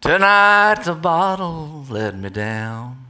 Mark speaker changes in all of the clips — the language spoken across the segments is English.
Speaker 1: Tonight the bottle let me down,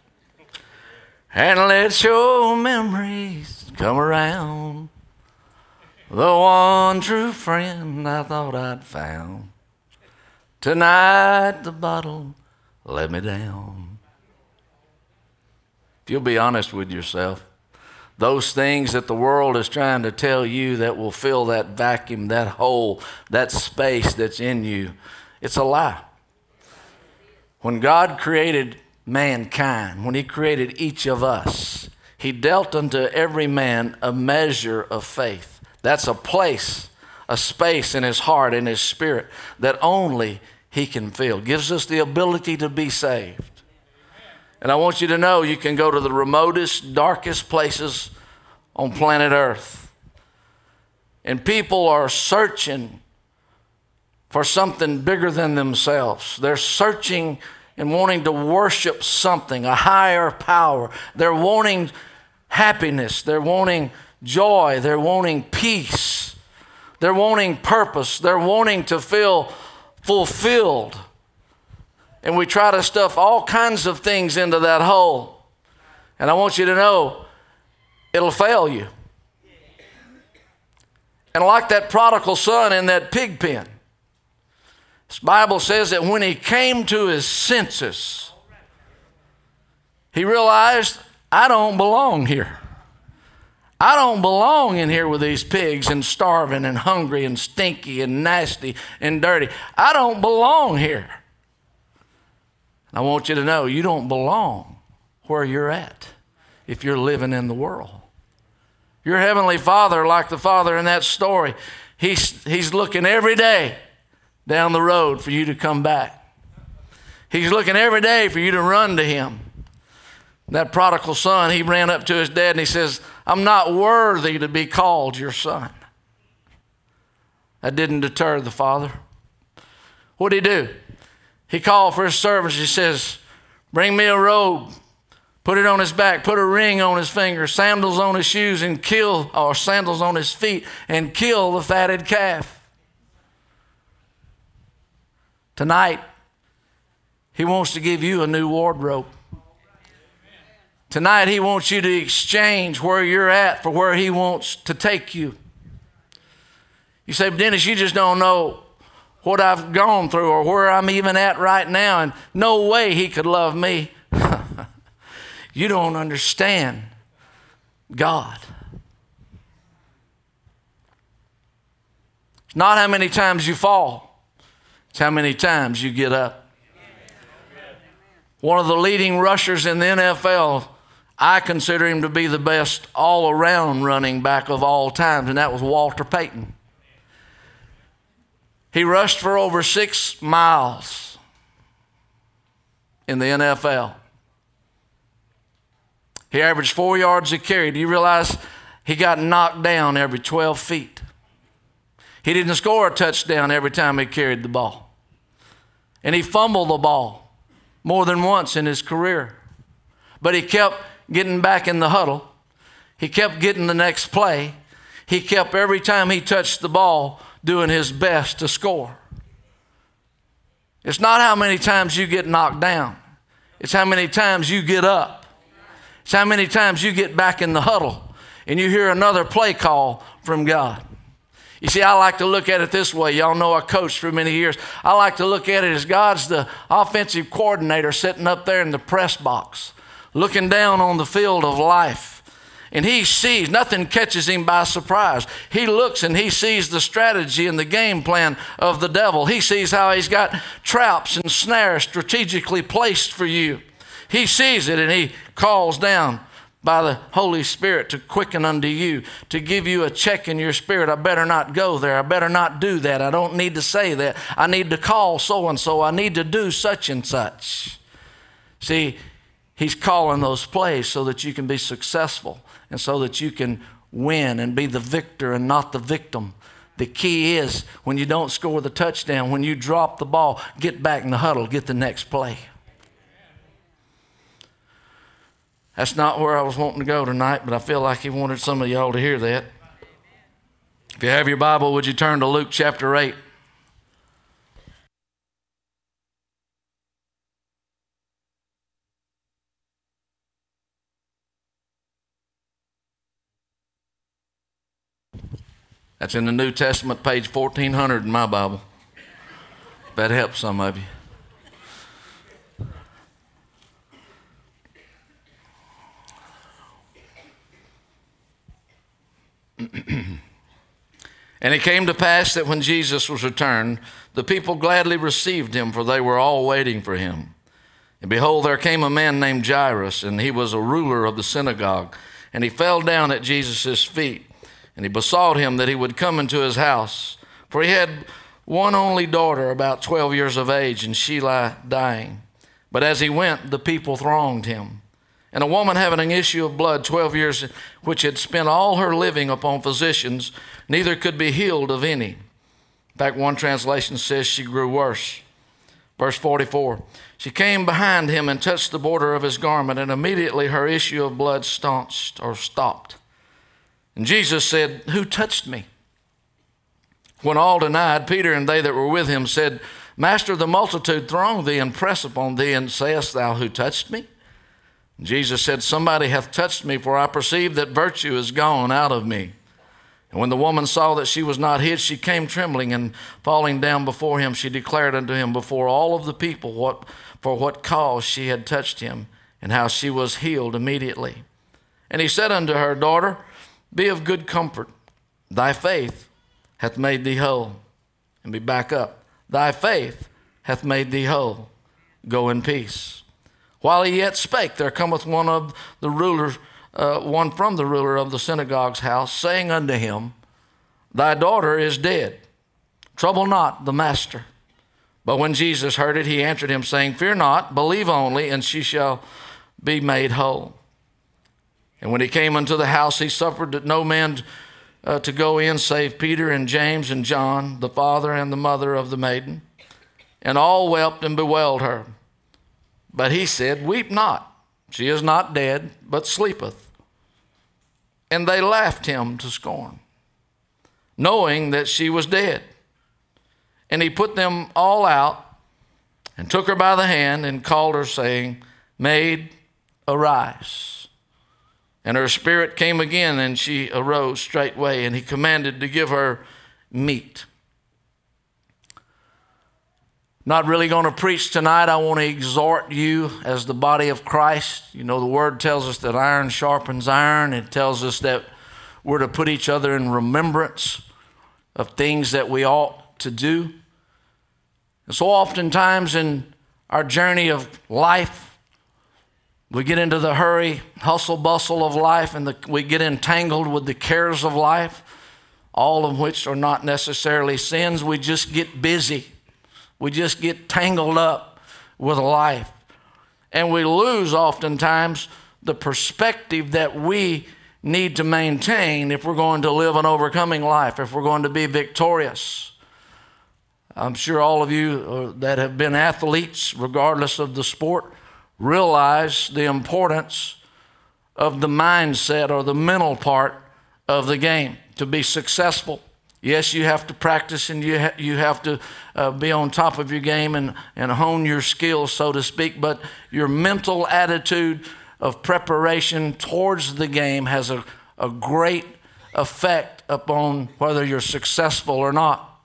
Speaker 1: and let your memories come around. The one true friend I thought I'd found. Tonight the bottle let me down. If you'll be honest with yourself, those things that the world is trying to tell you that will fill that vacuum, that hole, that space that's in you, it's a lie. When God created mankind, when he created each of us, he dealt unto every man a measure of faith. That's a place, a space in his heart, in his spirit that only he can fill. Gives us the ability to be saved. And I want you to know you can go to the remotest, darkest places on planet Earth, and people are searching for something bigger than themselves. They're searching and wanting to worship something, a higher power. They're wanting happiness. They're wanting joy. They're wanting peace. They're wanting purpose. They're wanting to feel fulfilled. And we try to stuff all kinds of things into that hole. And I want you to know, it'll fail you. And like that prodigal son in that pig pen, this Bible says that when he came to his senses, he realized, I don't belong here. I don't belong in here with these pigs and starving and hungry and stinky and nasty and dirty. I don't belong here. I want you to know you don't belong where you're at if you're living in the world. Your heavenly Father, like the father in that story, he's looking every day down the road for you to come back. He's looking every day for you to run to him. That prodigal son, he ran up to his dad and he says, I'm not worthy to be called your son. That didn't deter the father. What did he do? He called for his servants. He says, bring me a robe, put it on his back, put a ring on his finger, sandals on his shoes, and sandals on his feet, and kill the fatted calf. Tonight, he wants to give you a new wardrobe. Tonight, he wants you to exchange where you're at for where he wants to take you. You say, but Dennis, you just don't know what I've gone through or where I'm even at right now, and no way he could love me. You don't understand God. It's not how many times you fall. It's how many times you get up. One of the leading rushers in the NFL, I consider him to be the best all-around running back of all times, and that was Walter Payton. He rushed for over 6 miles in the NFL. He averaged 4 yards a carry. Do you realize he got knocked down every 12 feet? He didn't score a touchdown every time he carried the ball. And he fumbled the ball more than once in his career. But he kept getting back in the huddle. He kept getting the next play. He kept, every time he touched the ball, doing his best to score. It's not how many times you get knocked down. It's how many times you get up. It's how many times you get back in the huddle and you hear another play call from God. You see, I like to look at it this way. Y'all know I coached for many years. I like to look at it as God's the offensive coordinator sitting up there in the press box, looking down on the field of life. And he sees, nothing catches him by surprise. He looks and he sees the strategy and the game plan of the devil. He sees how he's got traps and snares strategically placed for you. He sees it and he calls down by the Holy Spirit to quicken unto you, to give you a check in your spirit. I better not go there. I better not do that. I don't need to say that. I need to call so-and-so. I need to do such and such. See, he's calling those plays so that you can be successful and so that you can win and be the victor and not the victim. The key is when you don't score the touchdown, when you drop the ball, get back in the huddle, get the next play. That's not where I was wanting to go tonight, but I feel like he wanted some of y'all to hear that. If you have your Bible, would you turn to Luke chapter 8? That's in the New Testament, page 1400 in my Bible. That helps some of you. And it came to pass that when Jesus was returned, the people gladly received him, for they were all waiting for him. And behold, there came a man named Jairus, and he was a ruler of the synagogue. And he fell down at Jesus' feet, and he besought him that he would come into his house. For he had one only daughter, about 12 years of age, and she lay dying. But as he went, the people thronged him. And a woman having an issue of blood 12 years, which had spent all her living upon physicians, neither could be healed of any. In fact, one translation says she grew worse. Verse 44, she came behind him and touched the border of his garment, and immediately her issue of blood stopped. And Jesus said, who touched me? When all denied, Peter and they that were with him said, Master, the multitude throng thee and press upon thee, and sayest thou, who touched me? Jesus said, somebody hath touched me, for I perceive that virtue is gone out of me. And when the woman saw that she was not hid, she came trembling, and falling down before him, she declared unto him before all of the people for what cause she had touched him, and how she was healed immediately. And he said unto her, Daughter, be of good comfort. Thy faith hath made thee whole. And be back up. Thy faith hath made thee whole. Go in peace. While he yet spake, there cometh one from the ruler of the synagogue's house, saying unto him, Thy daughter is dead. Trouble not the master. But when Jesus heard it, he answered him, saying, Fear not, believe only, and she shall be made whole. And when he came unto the house, he suffered no man to go in, save Peter and James and John, the father and the mother of the maiden. And all wept and bewailed her. But he said, Weep not. She is not dead, but sleepeth. And they laughed him to scorn, knowing that she was dead. And he put them all out, and took her by the hand, and called her, saying, Maid, arise. And her spirit came again, and she arose straightway, and he commanded to give her meat. Not really going to preach tonight. I want to exhort you as the body of Christ. You know, the word tells us that iron sharpens iron. It tells us that we're to put each other in remembrance of things that we ought to do. And so oftentimes in our journey of life, we get into the hurry, hustle, bustle of life, and we get entangled with the cares of life, all of which are not necessarily sins. We just get busy. We just get tangled up with life. And we lose oftentimes the perspective that we need to maintain if we're going to live an overcoming life, if we're going to be victorious. I'm sure all of you that have been athletes, regardless of the sport, realize the importance of the mindset or the mental part of the game to be successful. Yes, you have to practice, and you have to be on top of your game and hone your skills, so to speak, but your mental attitude of preparation towards the game has a great effect upon whether you're successful or not.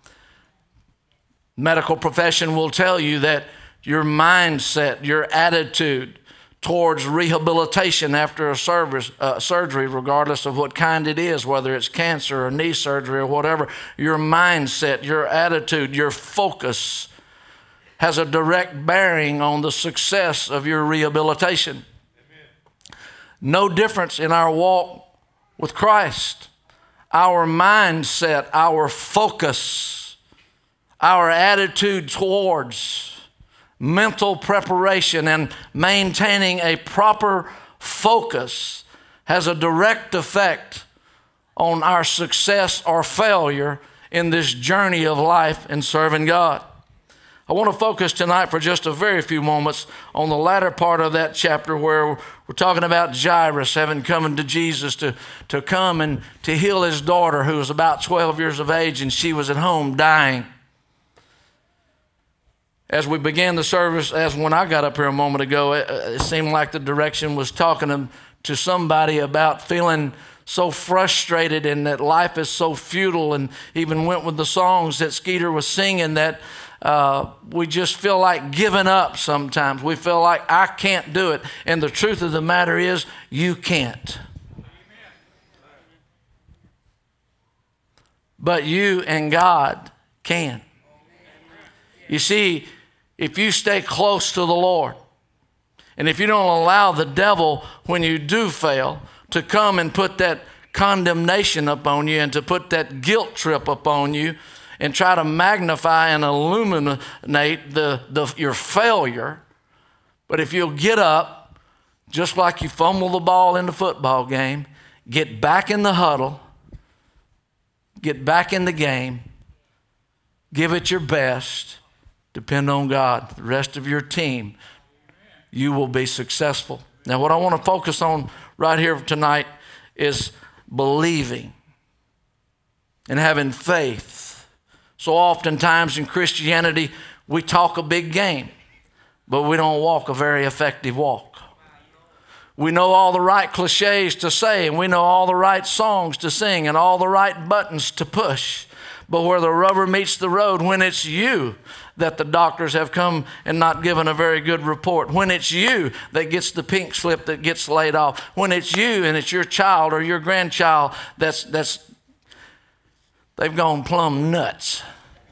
Speaker 1: Medical profession will tell you that your mindset, your attitude towards rehabilitation after a surgery, regardless of what kind it is, whether it's cancer or knee surgery or whatever, your mindset, your attitude, your focus has a direct bearing on the success of your rehabilitation. Amen. No difference in our walk with Christ. Our mindset, our focus, our attitude towards mental preparation and maintaining a proper focus has a direct effect on our success or failure in this journey of life in serving God. I want to focus tonight for just a very few moments on the latter part of that chapter where we're talking about Jairus having come to Jesus to come and to heal his daughter who was about 12 years of age, and she was at home dying. As we began the service, as when I got up here a moment ago, it seemed like the direction was talking to somebody about feeling so frustrated and that life is so futile, and even went with the songs that Skeeter was singing, that we just feel like giving up sometimes. We feel like I can't do it. And the truth of the matter is, you can't. But you and God can. You see, if you stay close to the Lord, and if you don't allow the devil, when you do fail, to come and put that condemnation upon you and to put that guilt trip upon you and try to magnify and illuminate your failure. But if you'll get up, just like you fumble the ball in the football game, get back in the huddle, get back in the game, give it your best, depend on God, the rest of your team, you will be successful. Now, what I want to focus on right here tonight is believing and having faith. So oftentimes in Christianity, we talk a big game, but we don't walk a very effective walk. We know all the right cliches to say, and we know all the right songs to sing and all the right buttons to push. But where the rubber meets the road, when it's you that the doctors have come and not given a very good report, when it's you that gets the pink slip that gets laid off, when it's you and it's your child or your grandchild they've gone plumb nuts,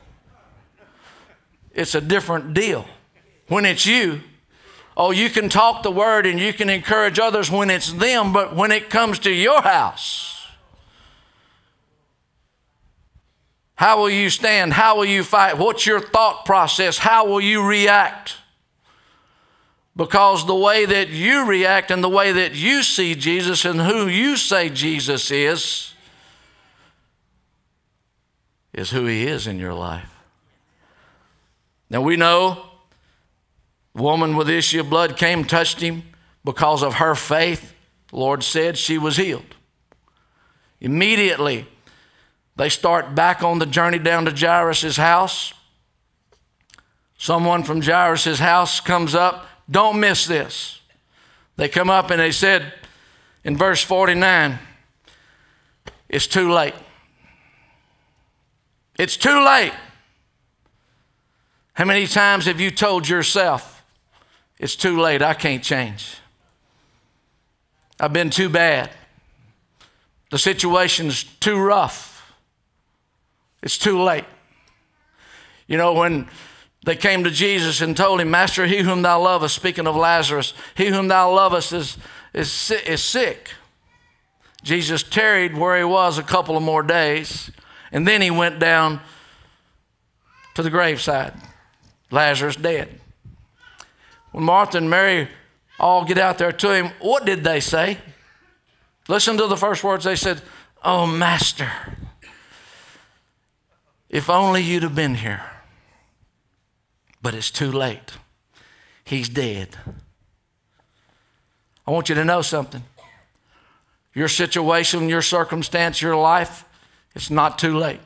Speaker 1: it's a different deal. When it's you, oh, you can talk the word and you can encourage others when it's them, but when it comes to your house, how will you stand? How will you fight? What's your thought process? How will you react? Because the way that you react and the way that you see Jesus and who you say Jesus is who he is in your life. Now we know the woman with the issue of blood came, touched him because of her faith. The Lord said she was healed. Immediately, they start back on the journey down to Jairus' house. Someone from Jairus' house comes up. Don't miss this. They come up and they said in verse 49, it's too late. It's too late. How many times have you told yourself, it's too late, I can't change? I've been too bad. The situation's too rough. It's too late. You know, when they came to Jesus and told him, Master, he whom thou lovest, speaking of Lazarus, he whom thou lovest is sick. Jesus tarried where he was a couple of more days, and then he went down to the graveside. Lazarus dead. When Martha and Mary all get out there to him, what did they say? Listen to the first words. They said, oh, Master, if only you'd have been here. But it's too late. He's dead. I want you to know something. Your situation, your circumstance, your life, it's not too late.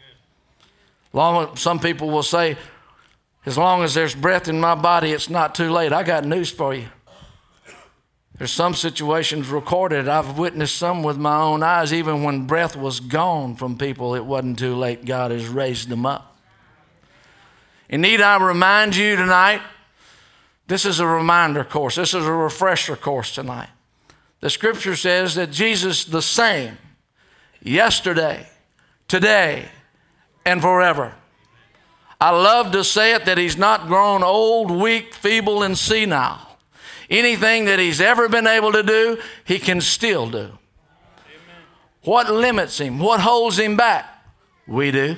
Speaker 1: Some people will say, as long as there's breath in my body, it's not too late. I got news for you. There's some situations recorded. I've witnessed some with my own eyes. Even when breath was gone from people, it wasn't too late. God has raised them up. And need I remind you tonight, this is a reminder course. This is a refresher course tonight. The scripture says that Jesus the same yesterday, today, and forever. I love to say it that he's not grown old, weak, feeble, and senile. Anything that he's ever been able to do, he can still do. Amen. What limits him? What holds him back? We do.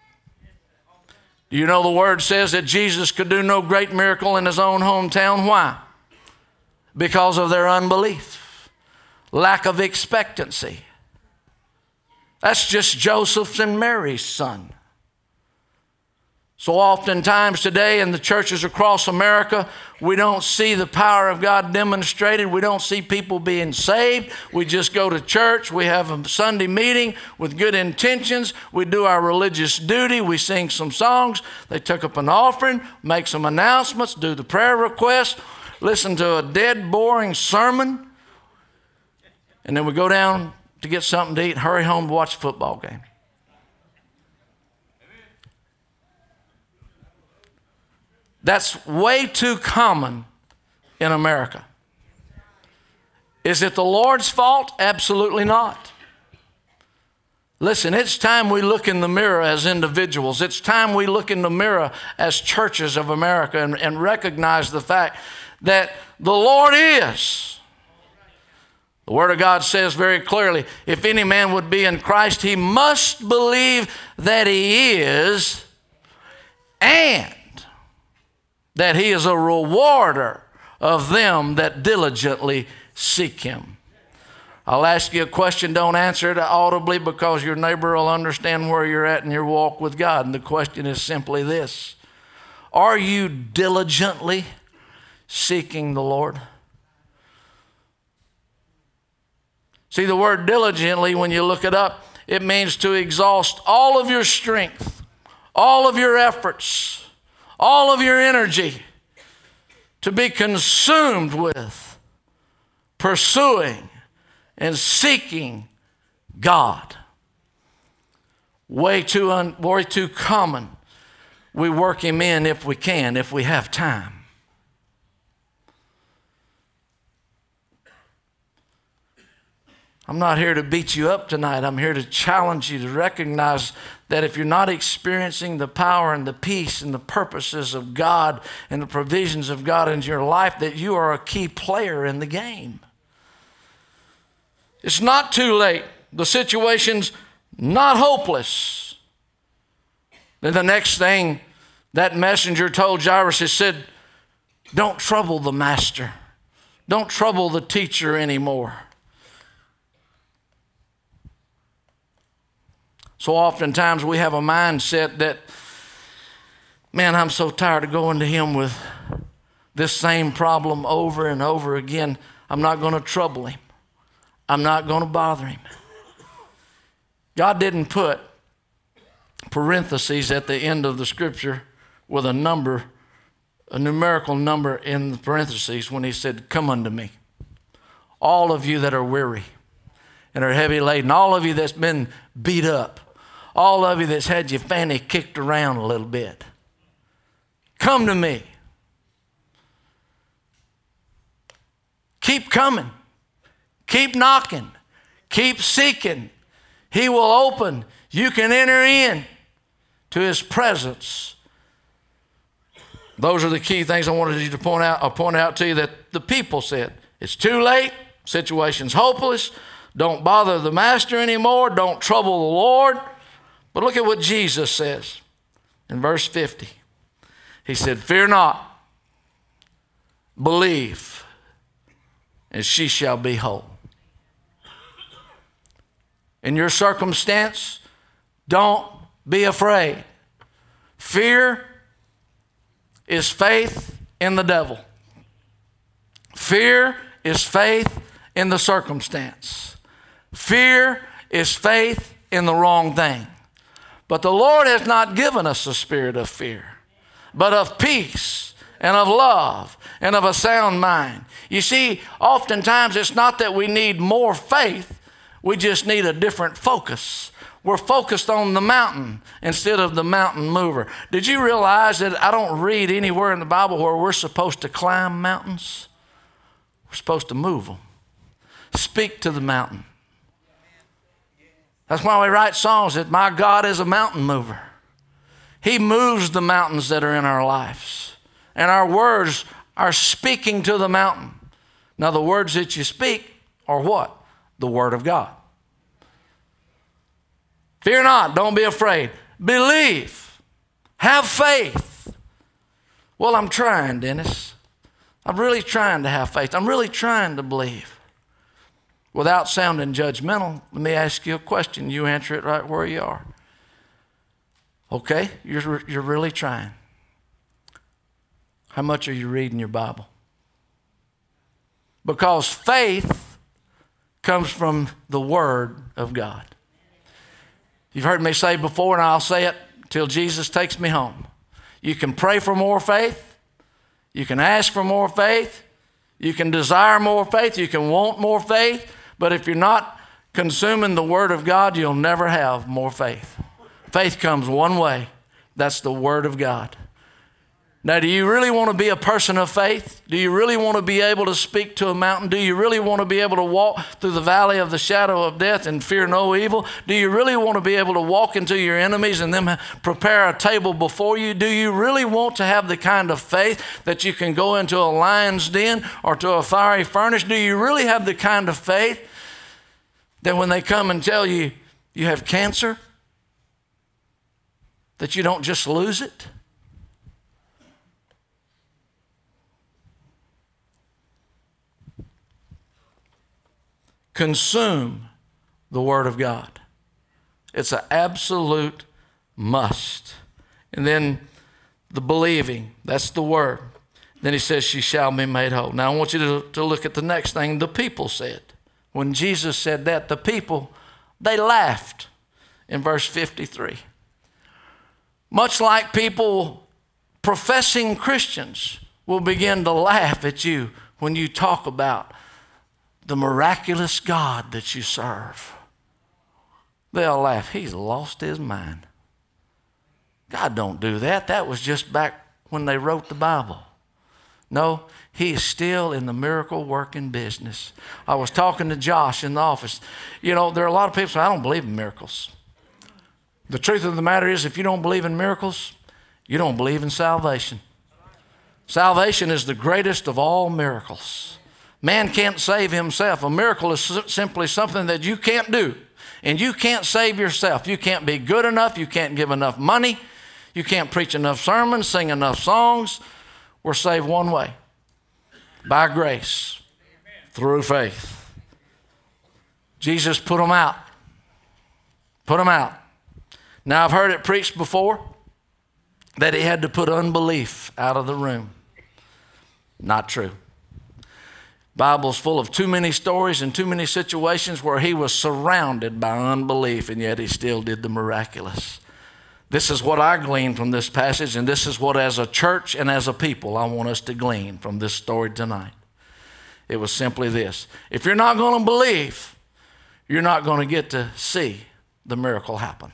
Speaker 1: Do you know the word says that Jesus could do no great miracle in his own hometown? Why? Because of their unbelief, lack of expectancy. That's just Joseph's and Mary's son. So oftentimes today in the churches across America, we don't see the power of God demonstrated. We don't see people being saved. We just go to church. We have a Sunday meeting with good intentions. We do our religious duty. We sing some songs. They took up an offering, make some announcements, do the prayer requests, listen to a dead, boring sermon. And then we go down to get something to eat and hurry home to watch a football game. That's way too common in America. Is it the Lord's fault? Absolutely not. Listen, it's time we look in the mirror as individuals. It's time we look in the mirror as churches of America and recognize the fact that the Lord is. The Word of God says very clearly, if any man would be in Christ, he must believe that he is, and that he is a rewarder of them that diligently seek him. I'll ask you a question. Don't answer it audibly, because your neighbor will understand where you're at in your walk with God. And the question is simply this: are you diligently seeking the Lord? See, the word diligently, when you look it up, it means to exhaust all of your strength, all of your efforts, all of your energy, to be consumed with pursuing and seeking God. Way too common. We work him in if we can, if we have time. I'm not here to beat you up tonight. I'm here to challenge you to recognize that if you're not experiencing the power and the peace and the purposes of God and the provisions of God in your life, that you are a key player in the game. It's not too late. The situation's not hopeless. Then the next thing that messenger told Jairus, he said, don't trouble the master. Don't trouble the teacher anymore. So oftentimes we have a mindset that, man, I'm so tired of going to him with this same problem over and over again. I'm not going to trouble him. I'm not going to bother him. God didn't put parentheses at the end of the scripture with a number, a numerical number in the parentheses when he said, come unto me. All of you that are weary and are heavy laden, all of you that's been beat up, all of you that's had your fanny kicked around a little bit, come to me. Keep coming. Keep knocking. Keep seeking. He will open. You can enter in to his presence. Those are the key things I wanted you to point out to you that the people said. It's too late. Situation's hopeless. Don't bother the master anymore. Don't trouble the Lord. But look at what Jesus says in verse 50. He said, fear not, believe, and she shall be whole. In your circumstance, don't be afraid. Fear is faith in the devil. Fear is faith in the circumstance. Fear is faith in the wrong thing. But the Lord has not given us a spirit of fear, but of peace and of love and of a sound mind. You see, oftentimes it's not that we need more faith, we just need a different focus. We're focused on the mountain instead of the mountain mover. Did you realize that I don't read anywhere in the Bible where we're supposed to climb mountains? We're supposed to move them. Speak to the mountain. That's why we write songs that my God is a mountain mover. He moves the mountains that are in our lives. And our words are speaking to the mountain. Now the words that you speak are what? The Word of God. Fear not, don't be afraid. Believe. Have faith. Well, I'm trying, Dennis. I'm really trying to have faith. I'm really trying to believe. Without sounding judgmental, let me ask you a question. You answer it right where you are. Okay, you're really trying. How much are you reading your Bible? Because faith comes from the Word of God. You've heard me say before, and I'll say it till Jesus takes me home. You can pray for more faith. You can ask for more faith. You can desire more faith. You can want more faith. But if you're not consuming the Word of God, you'll never have more faith. Faith comes one way. That's the Word of God. Now, do you really want to be a person of faith? Do you really want to be able to speak to a mountain? Do you really want to be able to walk through the valley of the shadow of death and fear no evil? Do you really want to be able to walk into your enemies and them prepare a table before you? Do you really want to have the kind of faith that you can go into a lion's den or to a fiery furnace? Do you really have the kind of faith that when they come and tell you you have cancer, that you don't just lose it? Consume the Word of God. It's an absolute must. And then the believing, that's the Word. Then he says, she shall be made whole. Now I want you to look at the next thing the people said. When Jesus said that, the people, they laughed in verse 53. Much like people, professing Christians, will begin to laugh at you when you talk about the miraculous God that you serve. They'll laugh. He's lost his mind. God don't do that. That was just back when they wrote the Bible. No, he is still in the miracle working business. I was talking to Josh in the office. You know, there are a lot of people say, I don't believe in miracles. The truth of the matter is, if you don't believe in miracles, you don't believe in salvation. Salvation is the greatest of all miracles. Man can't save himself. A miracle is simply something that you can't do. And you can't save yourself. You can't be good enough. You can't give enough money. You can't preach enough sermons, sing enough songs. We're saved one way. By grace. Through faith. Jesus put them out. Put them out. Now I've heard it preached before that he had to put unbelief out of the room. Not true. Bible's full of too many stories and too many situations where he was surrounded by unbelief, and yet he still did the miraculous. This is what I gleaned from this passage, and this is what as a church and as a people I want us to glean from this story tonight. It was simply this. If you're not going to believe, you're not going to get to see the miracle happen.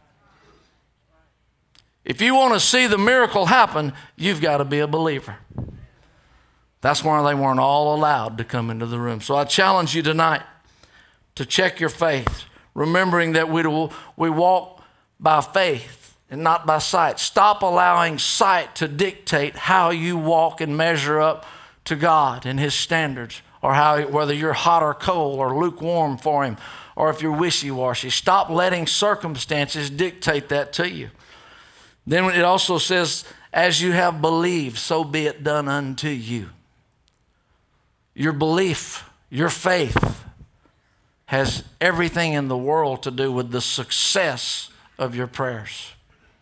Speaker 1: If you want to see the miracle happen, you've got to be a believer. That's why they weren't all allowed to come into the room. So I challenge you tonight to check your faith, remembering that we walk by faith and not by sight. Stop allowing sight to dictate how you walk and measure up to God and his standards, or whether you're hot or cold or lukewarm for him, or if you're wishy-washy. Stop letting circumstances dictate that to you. Then it also says, as you have believed, so be it done unto you. Your belief, your faith has everything in the world to do with the success of your prayers.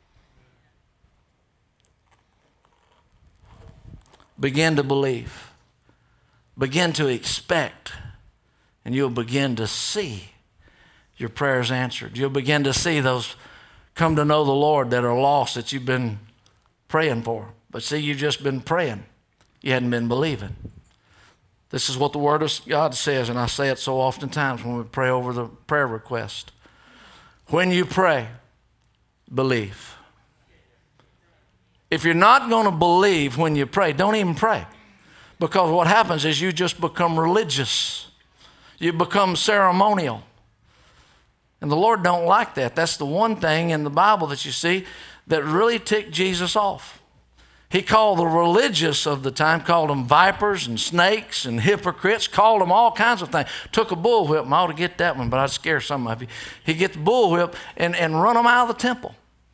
Speaker 1: Begin to believe. Begin to expect. And you'll begin to see your prayers answered. You'll begin to see those come to know the Lord that are lost that you've been praying for. But see, you've just been praying. You hadn't been believing. This is what the Word of God says, and I say it so oftentimes when we pray over the prayer request. When you pray, believe. If you're not going to believe when you pray, don't even pray. Because what happens is you just become religious. You become ceremonial. And the Lord don't like that. That's the one thing in the Bible that you see that really ticked Jesus off. He called the religious of the time, called them vipers and snakes and hypocrites, called them all kinds of things. Took a bullwhip, I ought to get that one, but I'd scare some of you. He'd get the bullwhip and run them out of the temple.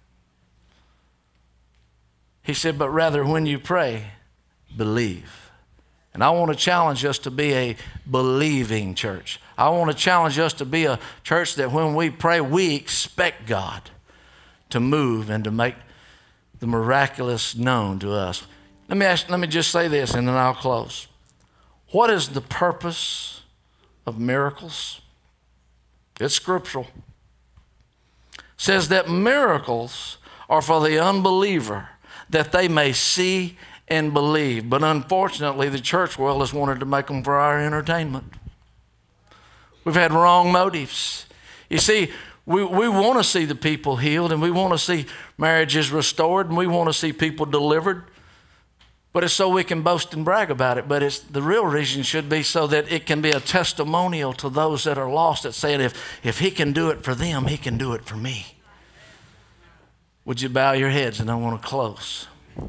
Speaker 1: He said, but rather when you pray, believe. And I want to challenge us to be a believing church. I want to challenge us to be a church that when we pray, we expect God to move and to make the miraculous known to us. Let me just say this and then I'll close. What is the purpose of miracles? It's scriptural. It says that miracles are for the unbeliever, that they may see and believe. But unfortunately, the church world has wanted to make them for our entertainment. We've had wrong motives. You see, we want to see the people healed, and we want to see marriages restored, and we want to see people delivered. But it's so we can boast and brag about it. But the real reason should be so that it can be a testimonial to those that are lost, that saying, if he can do it for them, he can do it for me. Would you bow your heads? And I want to close.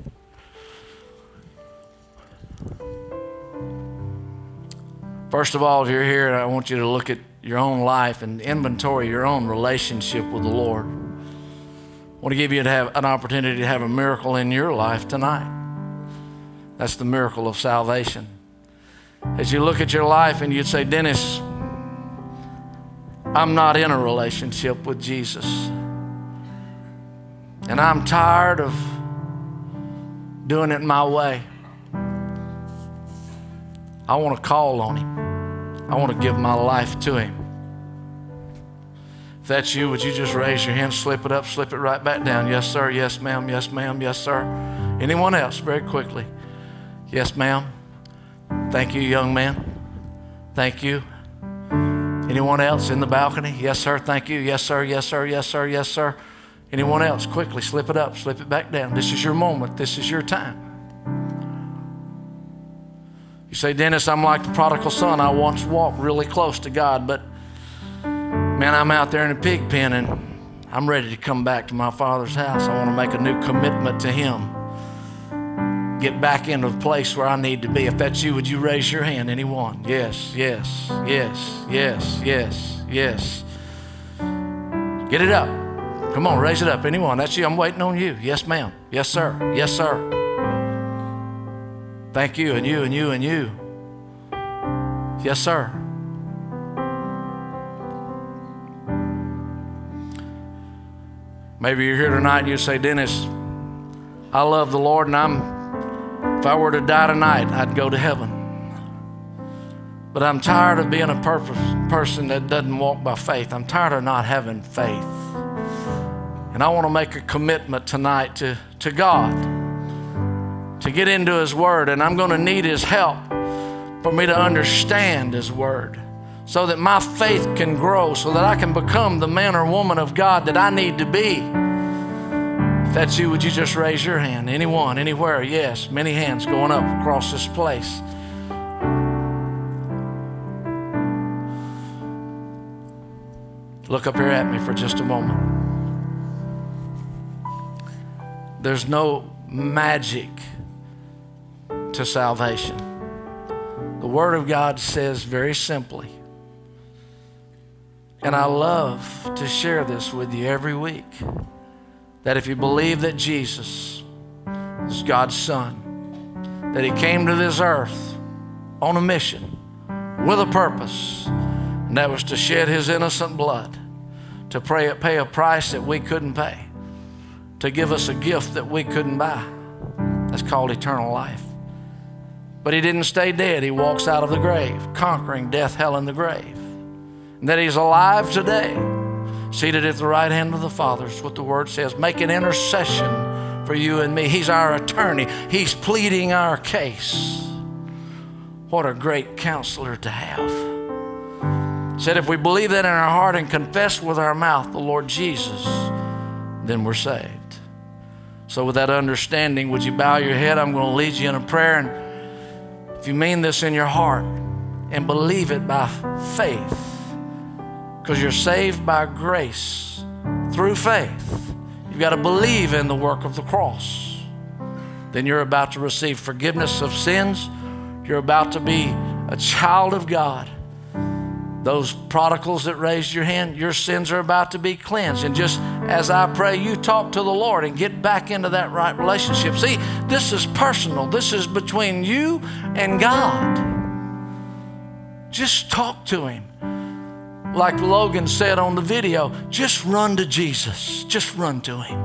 Speaker 1: First of all, if you're here, I want you to look at your own life and inventory your own relationship with the Lord. I want to give you an opportunity to have a miracle in your life tonight. That's the miracle of salvation. As you look at your life and you'd say, Dennis, I'm not in a relationship with Jesus. And I'm tired of doing it my way. I want to call on him. I want to give my life to him. If that's you, would you just raise your hand, slip it up, slip it right back down? Yes, sir. Yes, ma'am. Yes, ma'am. Yes, sir. Anyone else? Very quickly. Yes, ma'am. Thank you, young man. Thank you. Anyone else in the balcony? Yes, sir. Thank you. Yes, sir. Yes, sir. Yes, sir. Yes, sir. Anyone else? Quickly, slip it up, slip it back down. This is your moment. This is your time. You say, Dennis, I'm like the prodigal son. I once walked really close to God, but man, I'm out there in a pig pen and I'm ready to come back to my Father's house. I want to make a new commitment to him. Get back into the place where I need to be. If that's you, would you raise your hand? Anyone? Yes, yes, yes, yes, yes, yes. Get it up. Come on, raise it up. Anyone? That's you. I'm waiting on you. Yes, ma'am. Yes, sir. Yes, sir. Thank you, and you, and you, and you. Yes, sir. Maybe you're here tonight and you say, Dennis, I love the Lord, and if I were to die tonight, I'd go to heaven. But I'm tired of being a person that doesn't walk by faith. I'm tired of not having faith. And I want to make a commitment tonight to God, to get into his word. And I'm going to need his help for me to understand his word so that my faith can grow, so that I can become the man or woman of God that I need to be. If that's you, would you just raise your hand? Anyone, anywhere? Yes, many hands going up across this place. Look up here at me for just a moment. There's no magic to salvation. The Word of God says very simply, and I love to share this with you every week, that if you believe that Jesus is God's Son, that he came to this earth on a mission with a purpose, and that was to shed his innocent blood, to pay a price that we couldn't pay, to give us a gift that we couldn't buy. That's called eternal life. But he didn't stay dead. He walks out of the grave, conquering death, hell, and the grave. And that he's alive today, seated at the right hand of the Father, is what the Word says, making intercession for you and me. He's our attorney. He's pleading our case. What a great counselor to have. Said if we believe that in our heart and confess with our mouth the Lord Jesus, then we're saved. So with that understanding, would you bow your head? I'm going to lead you in a prayer. And if you mean this in your heart and believe it by faith, because you're saved by grace through faith, you've got to believe in the work of the cross. Then you're about to receive forgiveness of sins. You're about to be a child of God. Those prodigals that raised your hand, your sins are about to be cleansed. And just as I pray, you talk to the Lord and get back into that right relationship. See, this is personal. This is between you and God. Just talk to him. Like Logan said on the video, just run to Jesus. Just run to him.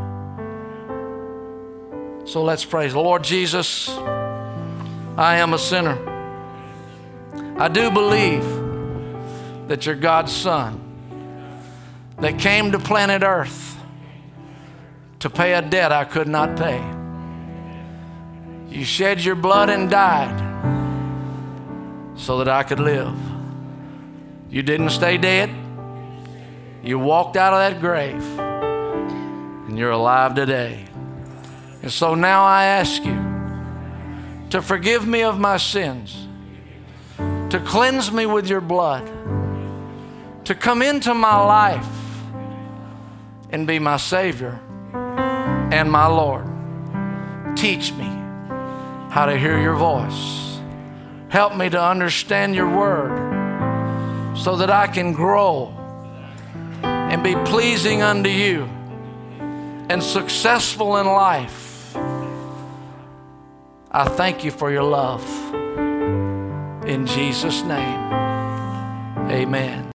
Speaker 1: So let's praise the Lord Jesus. I am a sinner. I do believe that you're God's Son that came to planet Earth to pay a debt I could not pay. You shed your blood and died so that I could live. You didn't stay dead. You walked out of that grave, and you're alive today. And so now I ask you to forgive me of my sins, to cleanse me with your blood, to come into my life and be my Savior and my Lord. Teach me how to hear your voice. Help me to understand your word so that I can grow and be pleasing unto you and successful in life. I thank you for your love. In Jesus' name, amen.